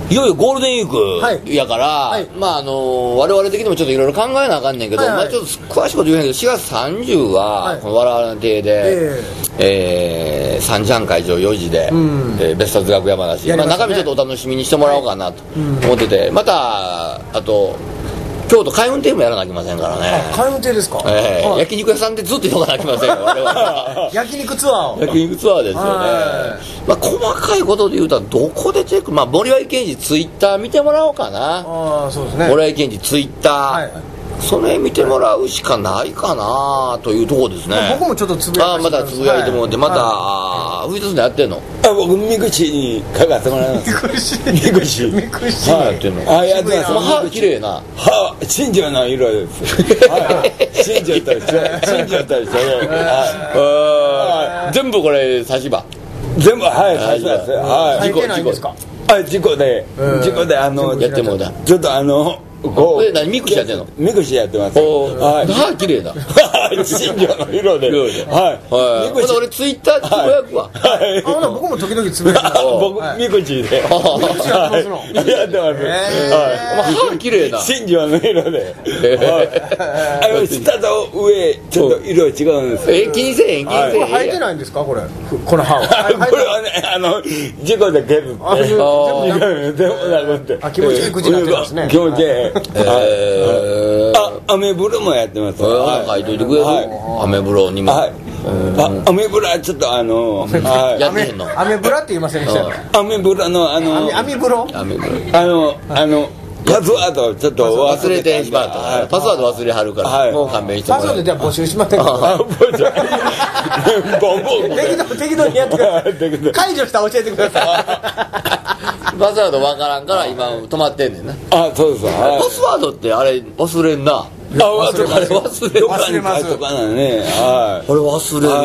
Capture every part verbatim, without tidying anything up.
いよいよゴールデンウィークやから、はい、まああの我々的にもちょっといろいろ考えなあかんねんけど、はいはい、まあ、ちょっと詳しいこと言えへんけどしがつさんじゅうは、はい、この我々の邸で、えーえー、さんじはん会場よじで、うんえー、別冊楽屋話、ね、まあ、中身ちょっとお楽しみにしてもらおうかなと思ってて、はい、またあと京都開運亭もやらなきゃいけませんからね。 開運亭ですか、 えーはい、焼肉屋さんでずっといとかなきゃいけませんよ我々 焼肉ツアーを焼肉ツアーですよね、まあ、細かいことで言うとどこでチェック、まあ、森脇健児ツイッター見てもらおうかな。 あそうですね、 森脇健児ツイッター、はい、その辺見てもらうしかないかなというところですね。 僕もちょっとつぶやいてまたつぶやいてもらって、はい、また、はい、藤田さんやってんの？ あ僕みくしにかかってもらいますみくしみくしみくしやってんの？ あやってます。 歯綺麗な歯真珠の色です真珠と一緒真珠と一緒で全部これ差し歯全部はい差し歯です。 はい。事故ないんですか？ あ事故で事故であのやってもうだちょっとあのこれ何ミクシやってんの？ ミクシやってます。 はい。歯綺麗だ。 真珠の色で。はい。 はい。俺ツイッターでつぶやくわ。 はい。あ僕も時々つぶやく。 僕ミクシで。 ミクシやってますの。 やってます。 はい。歯綺麗だ。 真珠の色で。はい。下と上ちょっと色違うんです。 え気にせえへん気にせえへん。 これ生えてないんですかこれ？この歯は。 これはねあの事故で削って。全部なくって。 あ気持ちいい口になってますね。 気持ちいい。えー、あ、アメブロもやってます。 はい、書いといてくれる、はい、アメブロにも。はい、 あ、アメブロはちょっとあの、 はい、やってへんの。 アメブラって言いませんでした。 アメブロのあの、 アメブロ？ アメブロ。 あの、あの。パスワードちょっと忘れてしまった、はい、パスワード忘れはるから、はい、もう勘弁してもらう。 パスワードじゃあ募集しませんか？適当適当にやってください。解除したら教えてください。パスワードわからんから今止まってんねんな。 あそうです、はい、 パスワードってあれ忘れんな。 あ忘れます忘れ忘れますとかね、はい、 これ忘れるわ、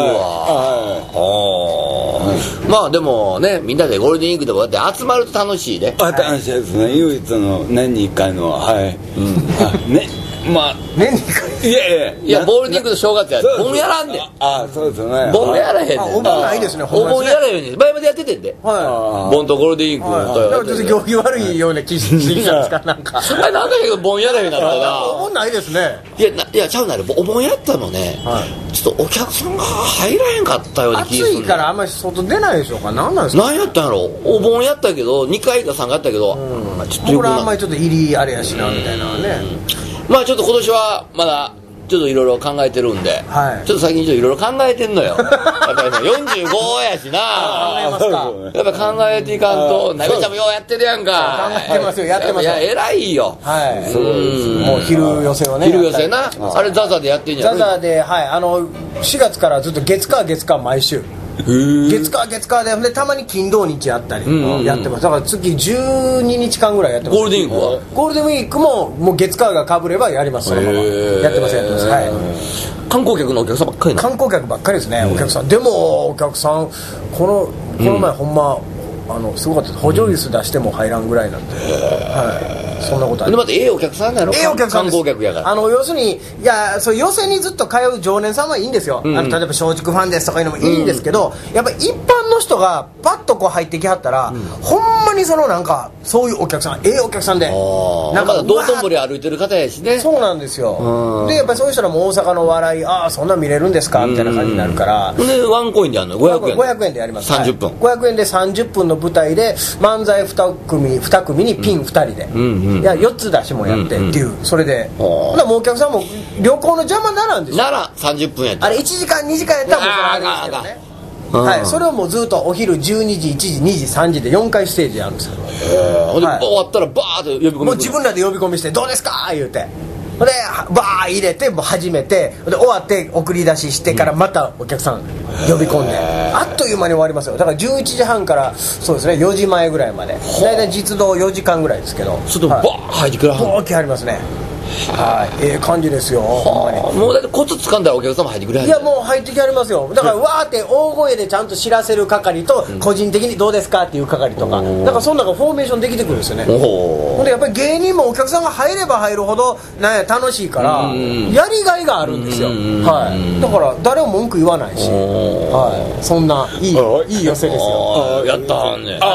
はいはい、まあでもねみんなでゴールデンウィークでもだって集まると楽しいね。 あ楽しいですね、唯一の年にいっかいのはい、うん、ねまあ年にいっかいいやいやいやゴールデンウィークと正月や盆やらんねん。 あそうですね、 盆やらへんねん。 お盆ないですね。 お盆やらへんねん。前までやっててんで、盆とゴールデンウィークだからちょっと行儀悪いような気してきたんですかなんかあれなんかけど盆やらへんなったな。 お盆ないですね。 いやいやちゃうなるお盆やったのね、ちょっとお客さんが入らへんかったような気がする。 暑いからあんまり外出ないでしょうか。何なんですか。 何やったんやろ。お盆やったけどにかいかさんかいやったけど、 ちょっとこれあんまりちょっと入りあれやしなみたいなね。 まあちょっと今年はまだちょっといろいろ考えてるんで、はい、ちょっと最近ちょっといろいろ考えてんのよ。やっぱりねよんじゅうごやしなやっぱ考えていかんと。なべちゃんもようやってるやんか。 考えてますよやってますよ。 いや偉いよ。 はいそうですもう昼寄せをね。 昼寄せなあれザザでやってんじゃん。 ザザではいあのしがつからずっと月火月火毎週月火月火 で, でたまに金土日やったりやってます。だから月じゅうににちかんぐらいやってます。 ゴールデンウィークはゴールデンウィークももう月火がかぶればやります。そのままやってますやってます、はい、 観光客のお客さんばっかりな。 観光客ばっかりですね、お客さん。でもお客さんこのこの前、うん、ほんまあのすごかったです。補助椅子出しても入らんぐらいなんで、はい、そんなことあります。 でまたええお客さんなの。 ええお客さんです。 観光客やから。 あの要するにいやそう寄席にずっと通う常連さんはいいんですよ、うん、あの例えば松竹ファンですとかいうのもいいんですけど、うん、やっぱり一般の人がパッとこう入ってきはったら、うん、ほんまにそのなんかそういうお客さんええお客さんでなんか道頓堀歩いてる方やしね。 そうなんですよ。でやっぱりそういう人らも大阪の笑いああそんな見れるんですかみたいな感じになるから、 でワンコインでやるのごひゃくえんごひゃくえんでやります。 さんじゅっぷん、 はい、ごひゃくえんでさんじゅっぷんの舞台で漫才に組に組にピンふたりで、うんうん、いやよっつ出しもやってっていう、うんうん、それでもうお客さんも旅行の邪魔ならんでしょ。 ならさんじゅっぷんやったあれいちじかんにじかんやったらもうそれあれですけどね。はい、それをもうずっとお昼じゅうにじいちじにじさんじでよんかいステージやるんですよ。 へえ、はい、終わったらバーッと呼び込み、 もう自分らで呼び込みしてどうですか言うてでバー入れてもう始めてで終わって送り出ししてからまたお客さん呼び込んであっという間に終わりますよ。だからじゅういちじはんからそうですねよじまえぐらいまで大体実動よじかんぐらいですけどちょっとバーッ入ってくるはんバーッ来はりますね。はい、ええ感じですよ。ほんまにもうだってコツ掴んだらお客様入ってくれはん。 いやもう入ってきはりますよ。だからわーって大声でちゃんと知らせる係と個人的にどうですかっていう係とか、うん、だからその中フォーメーションできてくるんですよね。ほんでやっぱり芸人もお客さんが入れば入るほどなんや楽しいからやりがいがあるんですよ。はい、だから誰も文句言わないし、はい、そんないいいい寄せですよ。 やったはんね。 あ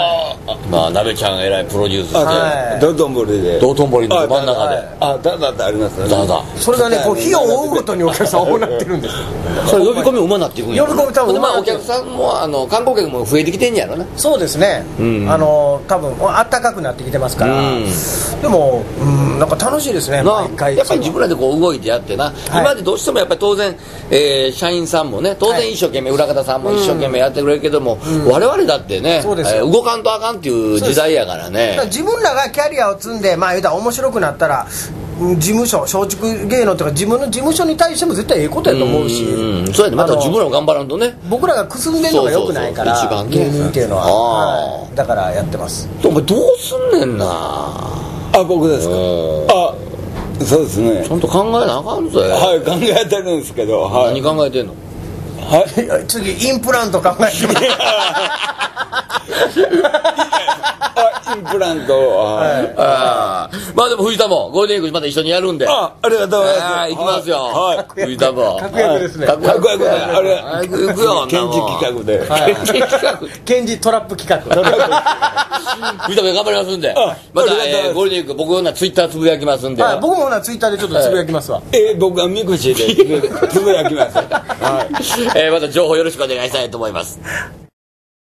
まあ鍋ちゃんがえらいプロデュースして、 はい、 道頓堀で道頓堀の真ん中で、 あだだってありますよね。 だだそれがねこう日を追うごとにお客さん多くなってるんですよ。 それ呼び込みうまなっていくんや。 呼び込み多分でまあお客さんもあの観光客も増えてきてんやろな。 そうですね、うん、あの多分あったかくなってきてますから、うん、でも、うん、なんか楽しいですね毎回。 やっぱり自分らでこう動いてやってな、はい、今までどうしてもやっぱり当然、えー、社員さんもね当然一生懸命、はい、裏方さんも一生懸命やってくれるけども、うん、我々だってね、そうですよ、えー、動かんとあかんっていう時代やからね。 から自分らがキャリアを積んでまあ言うたら面白くなったら事務所松竹芸能とか自分の事務所に対しても絶対ええことやと思うし、 うんうん、そうやね、また自分らも頑張らんとね。僕らがくすんでんのがよくないからそうそうそう、芸人っていうのは、はい、だからやってます。 お前どうすんねんなあ僕ですか。あそうですね、 ちゃんと考えなあかんぜ。 はい考えてるんですけど、はい、 何考えてんの。 はい、次インプラント考えてますインプラント、はい、 あまあでも藤田もゴールデンウィークまた一緒にやるんで、 あありがとうございます。 行きますよ、はい、藤田も確約ですね。 確約であれ行くよ検事企画で、 はい、検事企画検事トラップ企画藤田も頑張りますんで、また、えー、ゴールデンウィーク僕のなツイッターつぶやきますんで、 はい、僕もなツイッターでちょっとつぶやきますわ、 えー、僕はミクシーでつぶやきます、はい、 えー、また情報よろしくお願いしたいと思います。